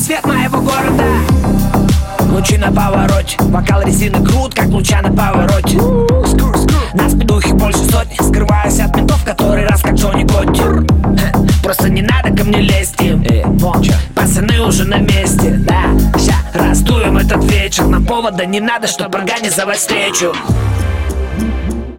свет моего города. Лучи на повороте, вокал резины крут, как луча на повороте. Нас бедухи больше сотни, скрываюсь от ментов, который раз как Джонни Готти. Просто не надо ко мне лезть им, пацаны уже на месте, да. Ща раздуем этот вечер, нам повода не надо, чтоб организовать встречу.